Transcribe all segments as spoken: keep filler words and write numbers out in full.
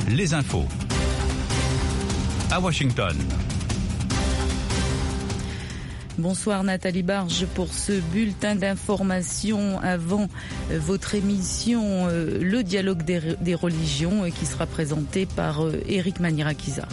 les infos. À Washington. Bonsoir Nathalie Barge pour ce bulletin d'information avant votre émission Le dialogue des, des religions qui sera présenté par Éric Manirakiza.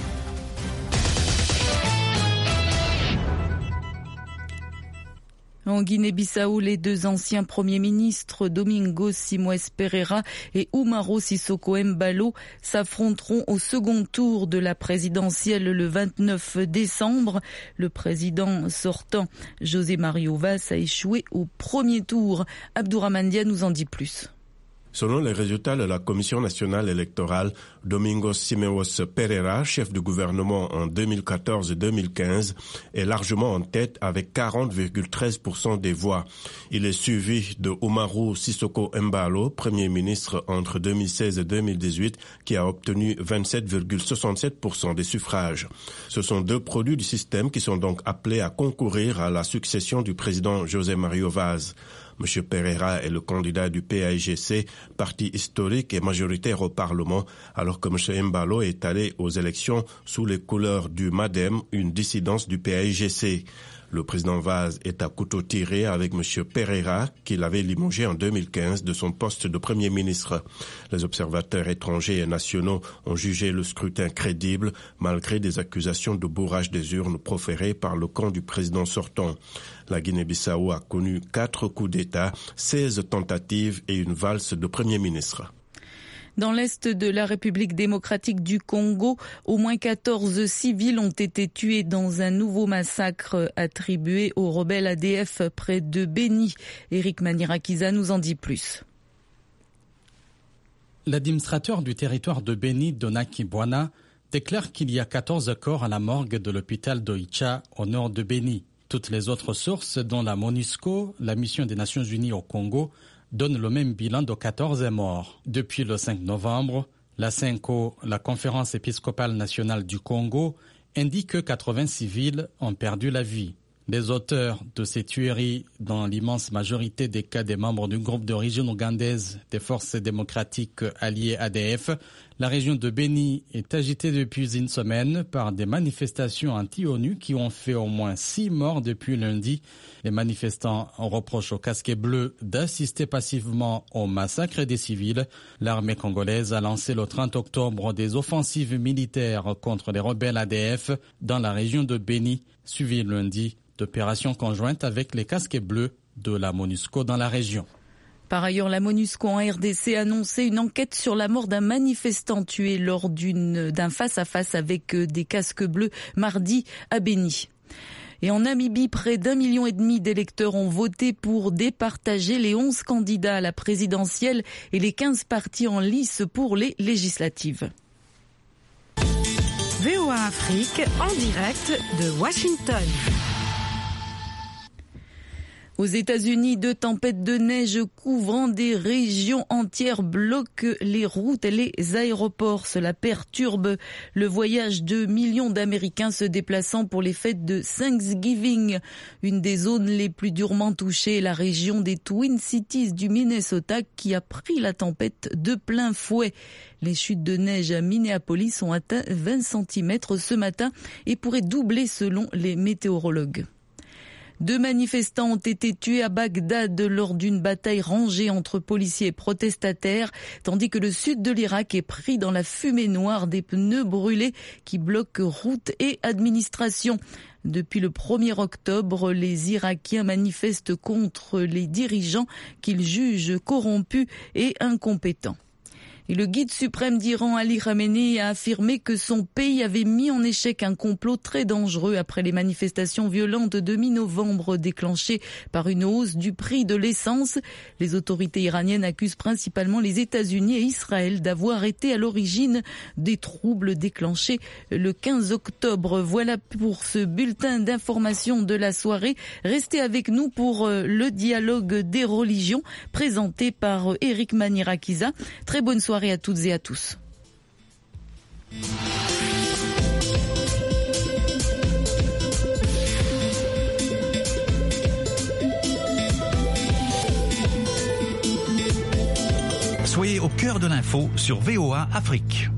En Guinée-Bissau, les deux anciens premiers ministres, Domingos Simões Pereira et Umaro Sissoko Embalo, s'affronteront au second tour de la présidentielle le vingt-neuf décembre. Le président sortant, José Mario Vaz, a échoué au premier tour. Abdourahmane Dia nous en dit plus. Selon les résultats de la Commission nationale électorale, Domingos Simões Pereira, chef du gouvernement en deux mille quatorze et deux mille quinze, est largement en tête avec quarante virgule treize pour cent des voix. Il est suivi de Umaro Sissoko Embalo, premier ministre entre deux mille seize et deux mille dix-huit, qui a obtenu vingt-sept virgule soixante-sept pour cent des suffrages. Ce sont deux produits du système qui sont donc appelés à concourir à la succession du président José Mario Vaz. M. Pereira est le candidat du P A I G C, parti historique et majoritaire au Parlement, alors que M. Embalo est allé aux élections sous les couleurs du MADEM, une dissidence du P A I G C. Le président Vaz est à couteau tiré avec M. Pereira, qu'il avait limogé en deux mille quinze de son poste de Premier ministre. Les observateurs étrangers et nationaux ont jugé le scrutin crédible, malgré des accusations de bourrage des urnes proférées par le camp du président sortant. La Guinée-Bissau a connu quatre coups d'État, seize tentatives et une valse de Premier ministre. Dans l'est de la République démocratique du Congo, au moins quatorze civils ont été tués dans un nouveau massacre attribué aux rebelles A D F près de Beni. Éric Manirakiza nous en dit plus. L'administrateur du territoire de Beni, Donaki Bwana, déclare qu'il y a quatorze corps à la morgue de l'hôpital d'Oicha au nord de Beni. Toutes les autres sources, dont la MONUSCO, la mission des Nations Unies au Congo, donne le même bilan de quatorze morts. Depuis le cinq novembre, la CENCO, la Conférence épiscopale nationale du Congo, indique que quatre-vingts civils ont perdu la vie. Les auteurs de ces tueries, dans l'immense majorité des cas des membres du groupe d'origine ougandaise des forces démocratiques alliées A D F, la région de Beni est agitée depuis une semaine par des manifestations anti-ONU qui ont fait au moins six morts depuis lundi. Les manifestants reprochent aux casquets bleus d'assister passivement au massacre des civils. L'armée congolaise a lancé le trente octobre des offensives militaires contre les rebelles A D F dans la région de Beni, suivi lundi d'opérations conjointes avec les casquets bleus de la MONUSCO dans la région. Par ailleurs, la MONUSCO en R D C a annoncé une enquête sur la mort d'un manifestant tué lors d'une, d'un face-à-face avec des casques bleus mardi à Beni. Et en Namibie, près d'un million et demi d'électeurs ont voté pour départager les onze candidats à la présidentielle et les quinze partis en lice pour les législatives. V O A Afrique en direct de Washington. Aux États-Unis, deux tempêtes de neige couvrant des régions entières bloquent les routes et les aéroports. Cela perturbe le voyage de millions d'Américains se déplaçant pour les fêtes de Thanksgiving. Une des zones les plus durement touchées est la région des Twin Cities du Minnesota qui a pris la tempête de plein fouet. Les chutes de neige à Minneapolis ont atteint vingt centimètres ce matin et pourraient doubler selon les météorologues. Deux manifestants ont été tués à Bagdad lors d'une bataille rangée entre policiers et protestataires, tandis que le sud de l'Irak est pris dans la fumée noire des pneus brûlés qui bloquent routes et administration. Depuis le premier octobre, les Irakiens manifestent contre les dirigeants qu'ils jugent corrompus et incompétents. Et le guide suprême d'Iran, Ali Khamenei, a affirmé que son pays avait mis en échec un complot très dangereux après les manifestations violentes de mi-novembre déclenchées par une hausse du prix de l'essence. Les autorités iraniennes accusent principalement les États-Unis et Israël d'avoir été à l'origine des troubles déclenchés le quinze octobre. Voilà pour ce bulletin d'information de la soirée. Restez avec nous pour le dialogue des religions présenté par Éric Manirakiza. Très bonne soirée. Soirée à toutes et à tous. Soyez au cœur de l'info sur V O A Afrique.